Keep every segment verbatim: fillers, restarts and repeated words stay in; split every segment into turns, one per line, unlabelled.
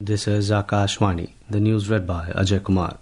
This is Akashwani. The news read by Ajay Kumar.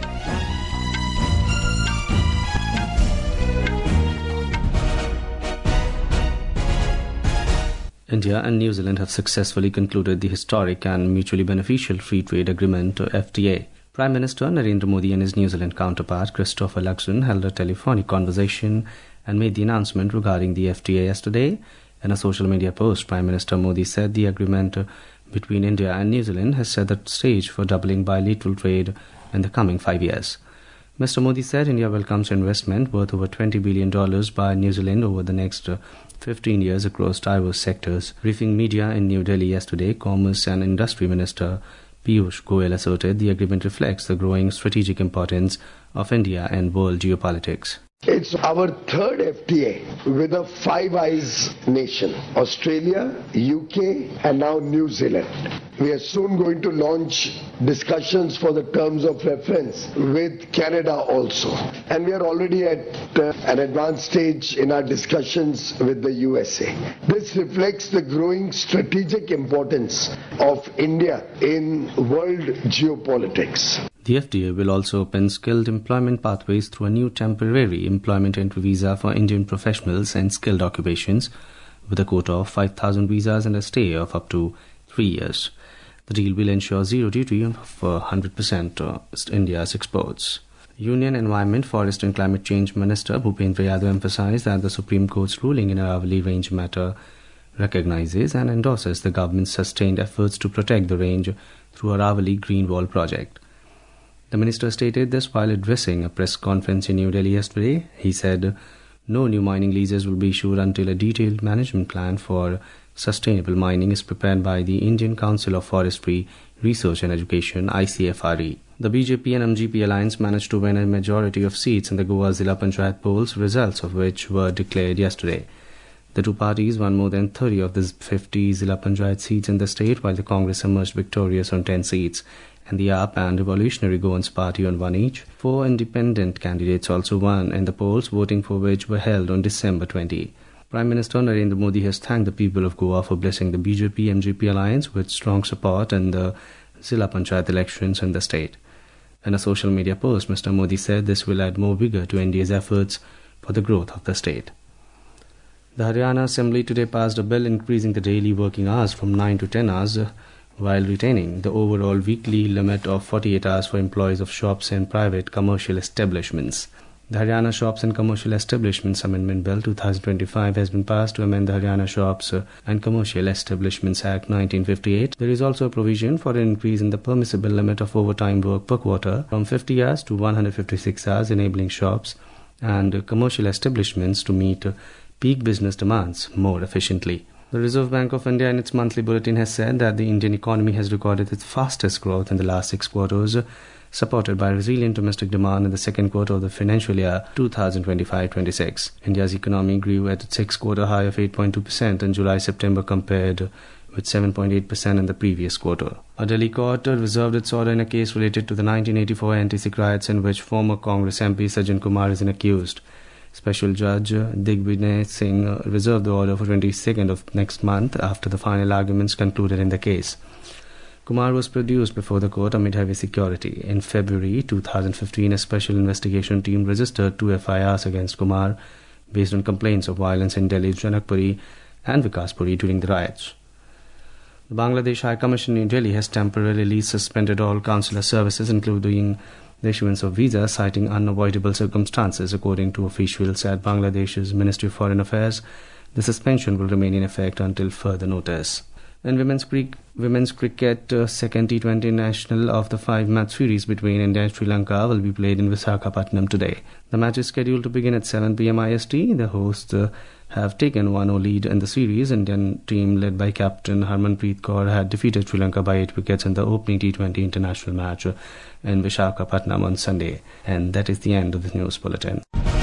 India and New Zealand have successfully concluded the historic and mutually beneficial Free Trade Agreement F T A. Prime Minister Narendra Modi and his New Zealand counterpart Christopher Luxon held a telephonic conversation and made the announcement regarding the F T A yesterday. In a social media post, Prime Minister Modi said the agreement between India and New Zealand has set the stage for doubling bilateral trade in the coming five years. Mister Modi said India welcomes investment worth over twenty billion dollars by New Zealand over the next fifteen years across diverse sectors. Briefing media in New Delhi yesterday, Commerce and Industry Minister Piyush Goyal asserted the agreement reflects the growing strategic importance of India in world geopolitics.
It's our third F T A with a Five Eyes nation, Australia, U K and now New Zealand. We are soon going to launch discussions for the terms of reference with Canada also. And we are already at uh, an advanced stage in our discussions with the U S A. This reflects the growing strategic importance of India in world geopolitics.
The F T A will also open skilled employment pathways through a new temporary employment entry visa for Indian professionals and skilled occupations, with a quota of five thousand visas and a stay of up to three years. The deal will ensure zero duty for one hundred percent of India's exports. Union Environment, Forest and Climate Change Minister Bhupendra Yadav emphasized that the Supreme Court's ruling in Aravalli Range matter recognizes and endorses the government's sustained efforts to protect the range through Aravalli Green Wall project. The minister stated this while addressing a press conference in New Delhi yesterday. He said no new mining leases will be issued until a detailed management plan for sustainable mining is prepared by the Indian Council of Forestry, Research and Education, I C F R E. The B J P and M G P alliance managed to win a majority of seats in the Goa Zilla Panchayat polls, results of which were declared yesterday. The two parties won more than thirty of the fifty Zilla Panchayat seats in the state, while the Congress emerged victorious on ten seats, and the A A P and Revolutionary Goans Party on one each. Four independent candidates also won in the polls, voting for which were held on December twentieth. Prime Minister Narendra Modi has thanked the people of Goa for blessing the B J P M G P alliance with strong support in the Zilla Panchayat elections in the state. In a social media post, Mister Modi said this will add more vigour to N D A's efforts for the growth of the state. The Haryana Assembly today passed a bill increasing the daily working hours from nine to ten hours, while retaining the overall weekly limit of forty-eight hours for employees of shops and private commercial establishments. The Haryana Shops and Commercial Establishments Amendment Bill twenty twenty-five has been passed to amend the Haryana Shops and Commercial Establishments Act nineteen fifty-eight. There is also a provision for an increase in the permissible limit of overtime work per quarter from fifty hours to one hundred fifty-six hours, enabling shops and commercial establishments to meet peak business demands more efficiently. The Reserve Bank of India in its monthly bulletin has said that the Indian economy has recorded its fastest growth in the last six quarters, supported by resilient domestic demand in the second quarter of the financial year twenty twenty-five twenty-six. India's economy grew at its six-quarter high of eight point two percent in July-September compared with seven point eight percent in the previous quarter. A Delhi court reserved its order in a case related to the nineteen eighty-four anti-Sikh riots in which former Congress M P Sajjan Kumar is an accused. Special Judge Digvijay Singh reserved the order for twenty-second of next month after the final arguments concluded in the case. Kumar was produced before the court amid heavy security. In February twenty fifteen, a special investigation team registered two F I Rs against Kumar based on complaints of violence in Delhi's Janakpuri and Vikaspuri during the riots. The Bangladesh High Commission in New Delhi has temporarily suspended all consular services, including the issuance of visas, citing unavoidable circumstances. According to officials at Bangladesh's Ministry of Foreign Affairs, the suspension will remain in effect until further notice. In women's, cri- women's cricket, uh, second T twenty National of the five-match series between India and Sri Lanka will be played in Visakhapatnam today. The match is scheduled to begin at seven p.m. I S T. The hosts uh, have taken one nil lead in the series. Indian team led by captain Harmanpreet Kaur had defeated Sri Lanka by eight wickets in the opening T twenty international match in Visakhapatnam on Sunday. And that is the end of the news bulletin.